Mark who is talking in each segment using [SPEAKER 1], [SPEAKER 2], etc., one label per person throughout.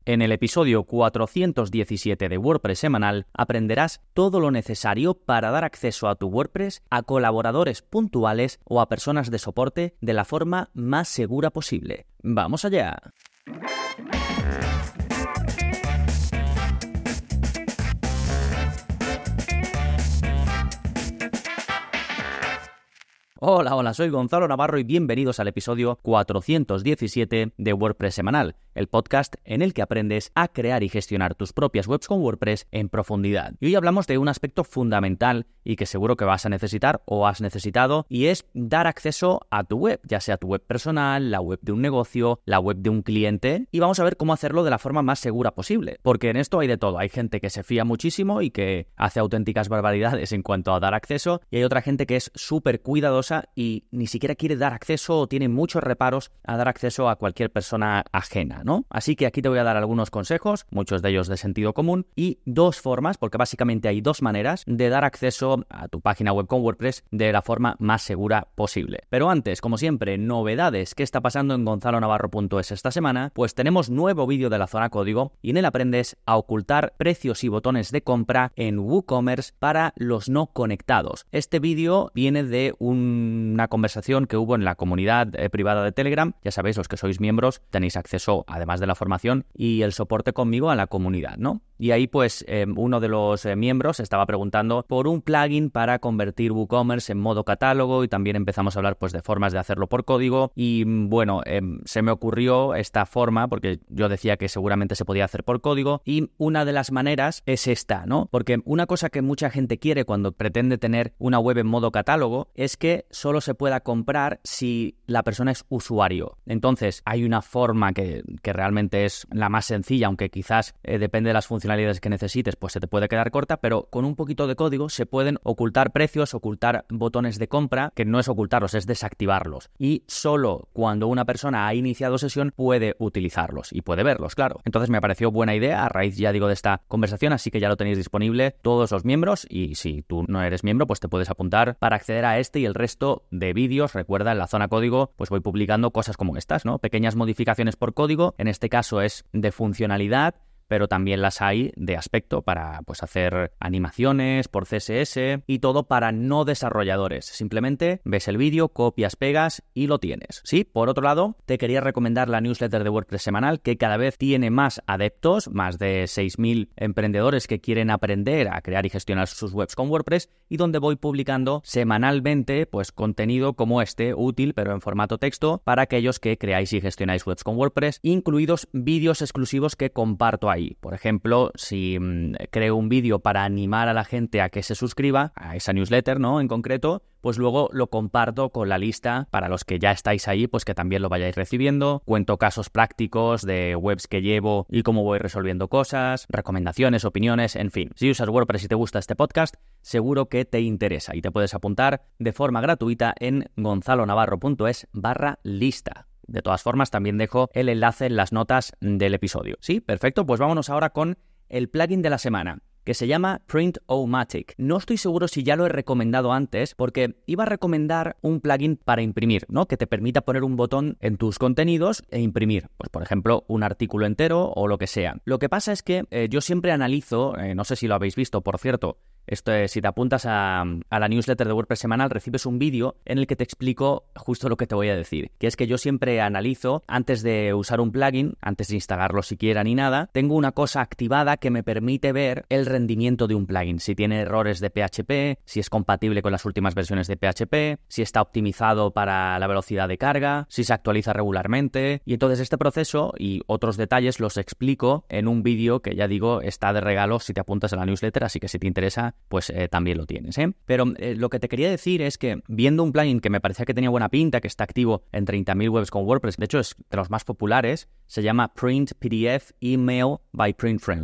[SPEAKER 1] En el episodio 417 de WordPress Semanal aprenderás todo lo necesario para dar acceso a tu WordPress a colaboradores puntuales o a personas de soporte de la forma más segura posible. ¡Vamos allá! Hola, soy Gonzalo Navarro y bienvenidos al episodio 417 de WordPress Semanal, el podcast en el que aprendes a crear y gestionar tus propias webs con WordPress en profundidad. Y hoy hablamos de un aspecto fundamental y que seguro que vas a necesitar o has necesitado, y es dar acceso a tu web, ya sea tu web personal, la web de un negocio, la web de un cliente, y vamos a ver cómo hacerlo de la forma más segura posible, porque en esto hay de todo. Hay gente que se fía muchísimo y que hace auténticas barbaridades en cuanto a dar acceso, y hay otra gente que es súper cuidadosa y ni siquiera quiere dar acceso o tiene muchos reparos a dar acceso a cualquier persona ajena, ¿no? Así que aquí te voy a dar algunos consejos, muchos de ellos de sentido común, y dos formas, porque básicamente hay dos maneras de dar acceso a tu página web con WordPress de la forma más segura posible. Pero antes, como siempre, novedades. ¿Qué está pasando en gonzalonavarro.es esta semana? Pues tenemos nuevo vídeo de la zona código y en él aprendes a ocultar precios y botones de compra en WooCommerce para los no conectados. Este vídeo viene de una conversación que hubo en la comunidad privada de Telegram. Ya sabéis, los que sois miembros tenéis acceso, además de la formación y el soporte conmigo, a la comunidad, ¿no? Y ahí pues uno de los miembros estaba preguntando por un plugin para convertir WooCommerce en modo catálogo, y también empezamos a hablar pues de formas de hacerlo por código. Y bueno, se me ocurrió esta forma porque yo decía que seguramente se podía hacer por código, y una de las maneras es esta, ¿no? Porque una cosa que mucha gente quiere cuando pretende tener una web en modo catálogo es que solo se pueda comprar si la persona es usuario. Entonces hay una forma que realmente es la más sencilla, aunque quizás depende de las funcionalidades que necesites, pues se te puede quedar corta, pero con un poquito de código se pueden ocultar precios, ocultar botones de compra, que no es ocultarlos, es desactivarlos. Y solo cuando una persona ha iniciado sesión puede utilizarlos y puede verlos, claro. Entonces me pareció buena idea a raíz, ya digo, de esta conversación, así que ya lo tenéis disponible todos los miembros, y si tú no eres miembro, pues te puedes apuntar para acceder a este y el resto de vídeos. Recuerda, en la zona código pues voy publicando cosas como estas, ¿no? Pequeñas modificaciones por código, en este caso es de funcionalidad, pero también las hay de aspecto para pues hacer animaciones por CSS, y todo para no desarrolladores. Simplemente ves el vídeo, copias, pegas y lo tienes. Sí, por otro lado, te quería recomendar la newsletter de WordPress Semanal, que cada vez tiene más adeptos, más de 6.000 emprendedores que quieren aprender a crear y gestionar sus webs con WordPress, y donde voy publicando semanalmente pues contenido como este, útil pero en formato texto, para aquellos que creáis y gestionáis webs con WordPress, incluidos vídeos exclusivos que comparto ahí. Por ejemplo, si creo un vídeo para animar a la gente a que se suscriba a esa newsletter, ¿no? En concreto, pues luego lo comparto con la lista para los que ya estáis ahí, pues que también lo vayáis recibiendo. Cuento casos prácticos de webs que llevo y cómo voy resolviendo cosas, recomendaciones, opiniones, en fin. Si usas WordPress y te gusta este podcast, seguro que te interesa y te puedes apuntar de forma gratuita en gonzalonavarro.es/lista. De todas formas, también dejo el enlace en las notas del episodio. Sí, perfecto, pues vámonos ahora con el plugin de la semana, que se llama Print-O-Matic. No estoy seguro si ya lo he recomendado antes, porque iba a recomendar un plugin para imprimir, ¿no? Que te permita poner un botón en tus contenidos e imprimir, pues por ejemplo, un artículo entero o lo que sea. Lo que pasa es que yo siempre analizo, no sé si lo habéis visto, por cierto, esto es, si te apuntas a la newsletter de WordPress Semanal, recibes un vídeo en el que te explico justo lo que te voy a decir, que es que yo siempre analizo, antes de usar un plugin, antes de instalarlo siquiera ni nada, tengo una cosa activada que me permite ver el rendimiento de un plugin, si tiene errores de PHP, si es compatible con las últimas versiones de PHP, si está optimizado para la velocidad de carga, si se actualiza regularmente. Y entonces este proceso y otros detalles los explico en un vídeo que, ya digo, está de regalo si te apuntas a la newsletter, así que si te interesa, pues también lo tienes, ¿eh? Pero lo que te quería decir es que, viendo un plugin que me parecía que tenía buena pinta, que está activo en 30.000 webs con WordPress, de hecho es de los más populares, se llama Print PDF Email by Print Friendly.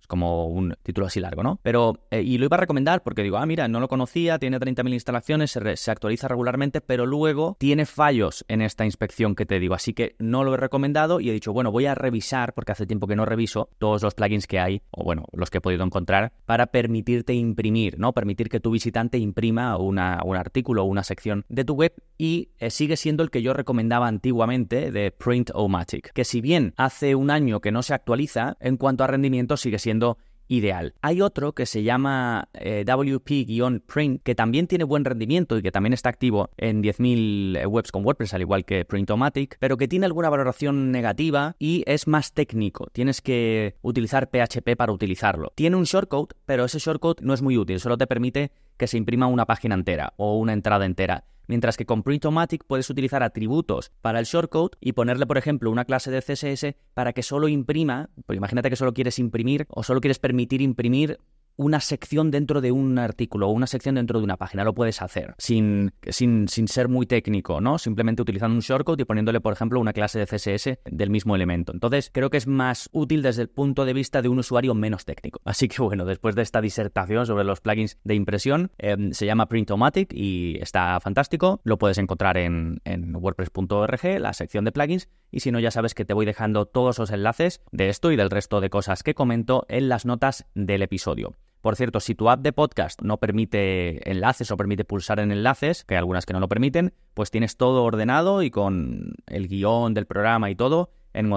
[SPEAKER 1] Es como un título así largo, ¿no? Pero, y lo iba a recomendar porque digo, mira, no lo conocía, tiene 30.000 instalaciones, se actualiza regularmente, pero luego tiene fallos en esta inspección que te digo. Así que no lo he recomendado y he dicho, bueno, voy a revisar, porque hace tiempo que no reviso todos los plugins que hay, o bueno, los que he podido encontrar, para permitirte imprimir, ¿no? Permitir que tu visitante imprima un artículo o una sección de tu web y sigue siendo el que yo recomendaba antiguamente de Print-O-Matic, que si bien hace un año que no se actualiza, en cuanto a rendimiento sigue siendo ideal. Hay otro que se llama WP-Print, que también tiene buen rendimiento y que también está activo en 10.000 webs con WordPress, al igual que Print-O-Matic, pero que tiene alguna valoración negativa y es más técnico. Tienes que utilizar PHP para utilizarlo. Tiene un shortcode, pero ese shortcode no es muy útil, solo te permite que se imprima una página entera o una entrada entera. Mientras que con Print-O-Matic puedes utilizar atributos para el shortcode y ponerle, por ejemplo, una clase de CSS para que solo imprima, pues imagínate que solo quieres imprimir o solo quieres permitir imprimir una sección dentro de un artículo o una sección dentro de una página. Lo puedes hacer sin ser muy técnico, ¿no? Simplemente utilizando un shortcode y poniéndole, por ejemplo, una clase de CSS del mismo elemento. Entonces, creo que es más útil desde el punto de vista de un usuario menos técnico. Así que, bueno, después de esta disertación sobre los plugins de impresión, se llama Print-O-Matic y está fantástico. Lo puedes encontrar en wordpress.org, la sección de plugins, y si no, ya sabes que te voy dejando todos los enlaces de esto y del resto de cosas que comento en las notas del episodio. Por cierto, si tu app de podcast no permite enlaces o permite pulsar en enlaces, que hay algunas que no lo permiten, pues tienes todo ordenado y con el guión del programa y todo en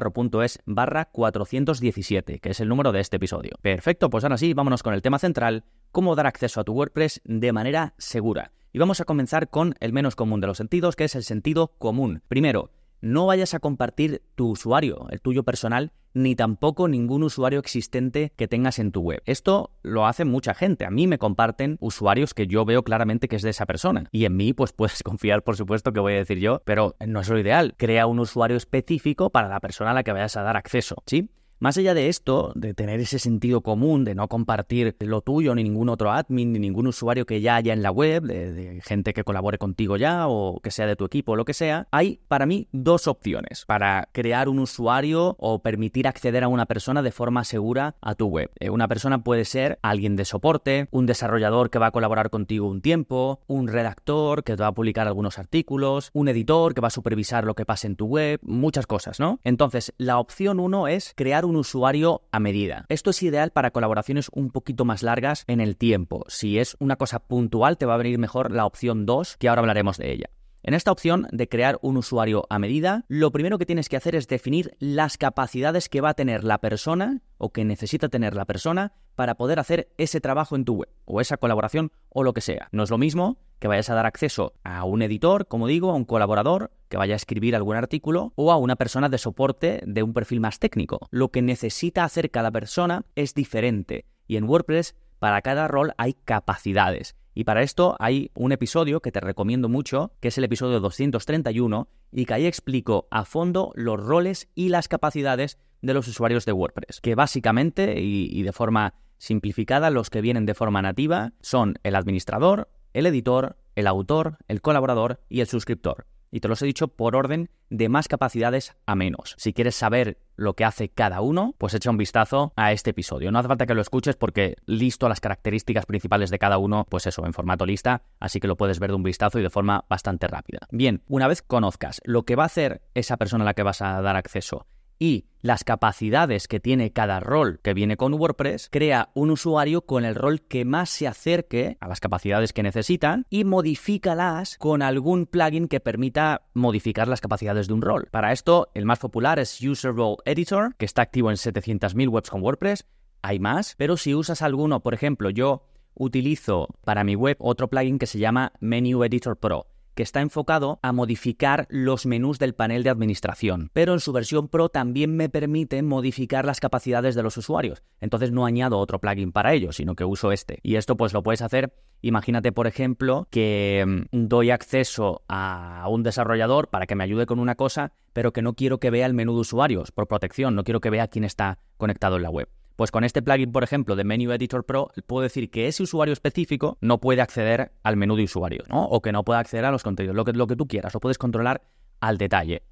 [SPEAKER 1] gonzalonavarro.es/417, que es el número de este episodio. Perfecto, pues ahora sí, vámonos con el tema central, cómo dar acceso a tu WordPress de manera segura. Y vamos a comenzar con el menos común de los sentidos, que es el sentido común. Primero, no vayas a compartir tu usuario, el tuyo personal, ni tampoco ningún usuario existente que tengas en tu web. Esto lo hace mucha gente. A mí me comparten usuarios que yo veo claramente que es de esa persona. Y en mí, pues puedes confiar, por supuesto, que voy a decir yo, pero no es lo ideal. Crea un usuario específico para la persona a la que vayas a dar acceso, ¿sí? Más allá de esto, de tener ese sentido común, de no compartir lo tuyo, ni ningún otro admin, ni ningún usuario que ya haya en la web, de gente que colabore contigo ya o que sea de tu equipo o lo que sea, hay para mí dos opciones para crear un usuario o permitir acceder a una persona de forma segura a tu web. Una persona puede ser alguien de soporte, un desarrollador que va a colaborar contigo un tiempo, un redactor que te va a publicar algunos artículos, un editor que va a supervisar lo que pase en tu web, muchas cosas, ¿no? Entonces, la opción 1 es crear un usuario a medida. Esto es ideal para colaboraciones un poquito más largas en el tiempo. Si es una cosa puntual, te va a venir mejor la opción 2, que ahora hablaremos de ella. En esta opción de crear un usuario a medida, lo primero que tienes que hacer es definir las capacidades que va a tener la persona o que necesita tener la persona para poder hacer ese trabajo en tu web o esa colaboración o lo que sea. No es lo mismo que vayas a dar acceso a un editor, como digo, a un colaborador que vaya a escribir algún artículo o a una persona de soporte de un perfil más técnico. Lo que necesita hacer cada persona es diferente y en WordPress para cada rol hay capacidades. Y para esto hay un episodio que te recomiendo mucho, que es el episodio 231, y que ahí explico a fondo los roles y las capacidades de los usuarios de WordPress, que básicamente y de forma simplificada los que vienen de forma nativa son el administrador, el editor, el autor, el colaborador y el suscriptor. Y te los he dicho por orden de más capacidades a menos. Si quieres saber lo que hace cada uno, pues echa un vistazo a este episodio. No hace falta que lo escuches porque listo las características principales de cada uno, pues eso, en formato lista, así que lo puedes ver de un vistazo y de forma bastante rápida. Bien, una vez conozcas lo que va a hacer esa persona a la que vas a dar acceso y las capacidades que tiene cada rol que viene con WordPress, crea un usuario con el rol que más se acerque a las capacidades que necesitan y modifícalas con algún plugin que permita modificar las capacidades de un rol. Para esto, el más popular es User Role Editor, que está activo en 700.000 webs con WordPress. Hay más, pero si usas alguno, por ejemplo, yo utilizo para mi web otro plugin que se llama Menu Editor Pro, que está enfocado a modificar los menús del panel de administración, pero en su versión Pro también me permite modificar las capacidades de los usuarios. Entonces no añado otro plugin para ello, sino que uso este. Y esto pues lo puedes hacer, imagínate por ejemplo que doy acceso a un desarrollador para que me ayude con una cosa, pero que no quiero que vea el menú de usuarios por protección, no quiero que vea quién está conectado en la web. Pues con este plugin, por ejemplo, de Menu Editor Pro, puedo decir que ese usuario específico no puede acceder al menú de usuarios, ¿no? O que no puede acceder a los contenidos, lo que tú quieras, lo puedes controlar al detalle.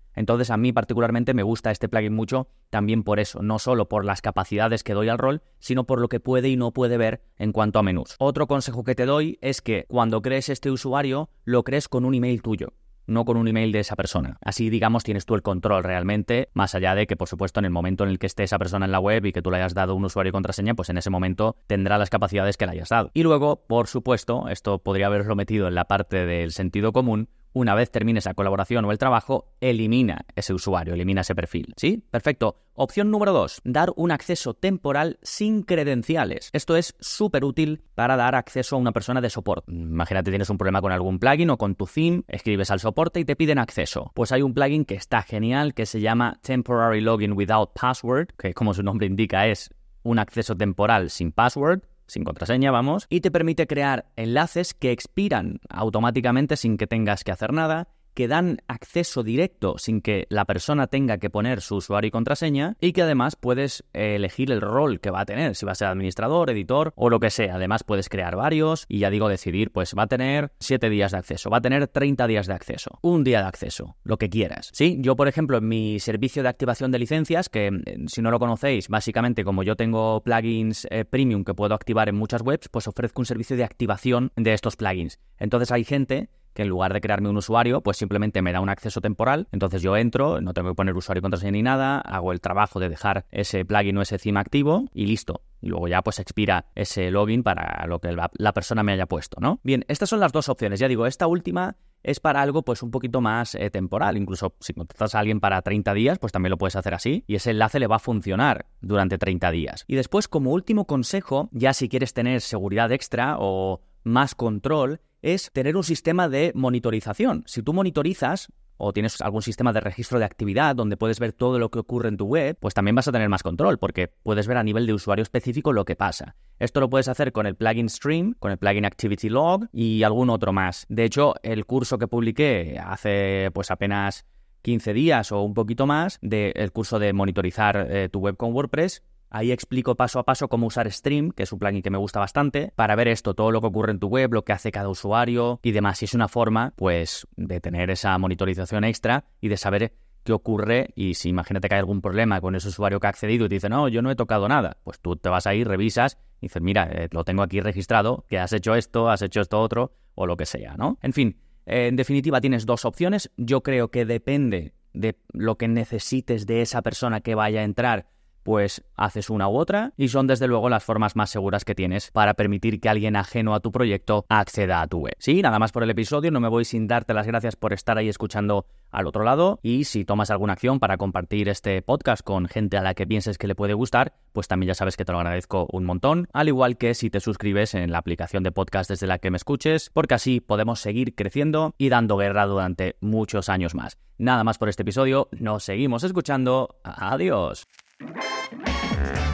[SPEAKER 1] Entonces a mí particularmente me gusta este plugin mucho también por eso, no solo por las capacidades que doy al rol, sino por lo que puede y no puede ver en cuanto a menús. Otro consejo que te doy es que cuando crees este usuario, lo crees con un email tuyo, no con un email de esa persona. Así, digamos, tienes tú el control realmente, más allá de que, por supuesto, en el momento en el que esté esa persona en la web y que tú le hayas dado un usuario y contraseña, pues en ese momento tendrá las capacidades que le hayas dado. Y luego, por supuesto, esto podría haberlo metido en la parte del sentido común, una vez termine esa colaboración o el trabajo, elimina ese usuario, elimina ese perfil. ¿Sí? Perfecto. Opción número 2, dar un acceso temporal sin credenciales. Esto es súper útil para dar acceso a una persona de soporte. Imagínate, tienes un problema con algún plugin o con tu theme, escribes al soporte y te piden acceso. Pues hay un plugin que está genial que se llama Temporary Login Without Password, que como su nombre indica es un acceso temporal sin password, sin contraseña, vamos, y te permite crear enlaces que expiran automáticamente sin que tengas que hacer nada, que dan acceso directo sin que la persona tenga que poner su usuario y contraseña, y que además puedes elegir el rol que va a tener, si va a ser administrador, editor o lo que sea. Además puedes crear varios y ya digo, decidir, pues va a tener 7 días de acceso, va a tener 30 días de acceso, un día de acceso, lo que quieras. Sí, yo por ejemplo en mi servicio de activación de licencias, que si no lo conocéis, básicamente como yo tengo plugins premium que puedo activar en muchas webs, pues ofrezco un servicio de activación de estos plugins. Entonces hay gente que en lugar de crearme un usuario, pues simplemente me da un acceso temporal. Entonces yo entro, no tengo que poner usuario y contraseña ni nada, hago el trabajo de dejar ese plugin o ese theme activo y listo. Y luego ya pues expira ese login para lo que la persona me haya puesto, ¿no? Bien, estas son las dos opciones. Ya digo, esta última es para algo pues un poquito más temporal. Incluso si contratas a alguien para 30 días, pues también lo puedes hacer así. Y ese enlace le va a funcionar durante 30 días. Y después, como último consejo, ya si quieres tener seguridad extra o más control, es tener un sistema de monitorización. Si tú monitorizas o tienes algún sistema de registro de actividad donde puedes ver todo lo que ocurre en tu web, pues también vas a tener más control porque puedes ver a nivel de usuario específico lo que pasa. Esto lo puedes hacer con el plugin Stream, con el plugin Activity Log y algún otro más. De hecho, el curso que publiqué hace pues apenas 15 días o un poquito más, el curso de monitorizar tu web con WordPress, ahí explico paso a paso cómo usar Stream, que es un plugin que me gusta bastante, para ver esto, todo lo que ocurre en tu web, lo que hace cada usuario y demás. Y es una forma, pues, de tener esa monitorización extra y de saber qué ocurre. Y si imagínate que hay algún problema con ese usuario que ha accedido y te dice, no, yo no he tocado nada, pues tú te vas ahí, revisas y dices, mira, lo tengo aquí registrado, que has hecho esto otro o lo que sea, ¿no? En fin, en definitiva tienes dos opciones. Yo creo que depende de lo que necesites de esa persona que vaya a entrar, pues haces una u otra y son desde luego las formas más seguras que tienes para permitir que alguien ajeno a tu proyecto acceda a tu web. Sí, nada más por el episodio, no me voy sin darte las gracias por estar ahí escuchando al otro lado y si tomas alguna acción para compartir este podcast con gente a la que pienses que le puede gustar, pues también ya sabes que te lo agradezco un montón, al igual que si te suscribes en la aplicación de podcast desde la que me escuches, porque así podemos seguir creciendo y dando guerra durante muchos años más. Nada más por este episodio, nos seguimos escuchando, adiós.